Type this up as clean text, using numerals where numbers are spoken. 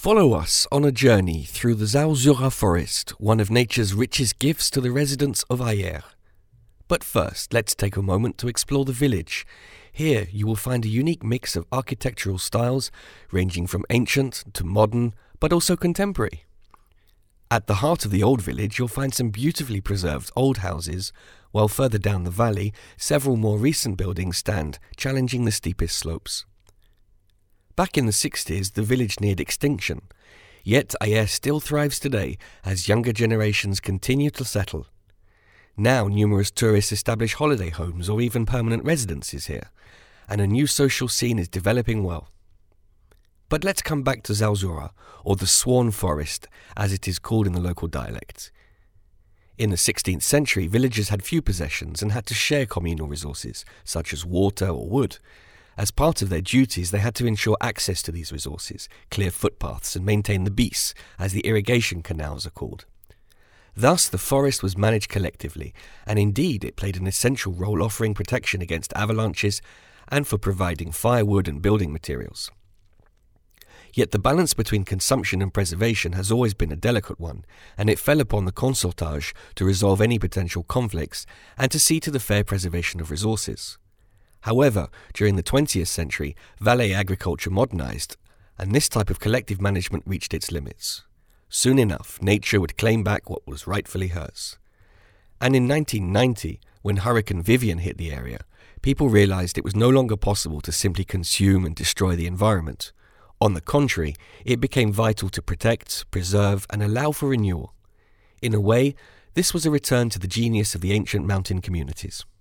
Follow us on a journey through the Zauzura forest, one of nature's richest gifts to the residents of Ayer. But first, let's take a moment to explore the village. Here you will find a unique mix of architectural styles, ranging from ancient to modern, but also contemporary. At the heart of the old village, you'll find some beautifully preserved old houses, while further down the valley, several more recent buildings stand, challenging the steepest slopes. Back in the 60s, the village neared extinction, yet Ayer still thrives today as younger generations continue to settle. Now numerous tourists establish holiday homes or even permanent residences here, and a new social scene is developing well. But let's come back to Zauzura, or the Swan Forest, as it is called in the local dialect. In the 16th century, villagers had few possessions and had to share communal resources, such as water or wood. As part of their duties, they had to ensure access to these resources, clear footpaths and maintain the beasts, as the irrigation canals are called. Thus, the forest was managed collectively, and indeed it played an essential role offering protection against avalanches and for providing firewood and building materials. Yet the balance between consumption and preservation has always been a delicate one, and it fell upon the consortage to resolve any potential conflicts and to see to the fair preservation of resources. However, during the 20th century, Valais agriculture modernized, and this type of collective management reached its limits. Soon enough, nature would claim back what was rightfully hers. And in 1990, when Hurricane Vivian hit the area, people realized it was no longer possible to simply consume and destroy the environment. On the contrary, it became vital to protect, preserve, and allow for renewal. In a way, this was a return to the genius of the ancient mountain communities.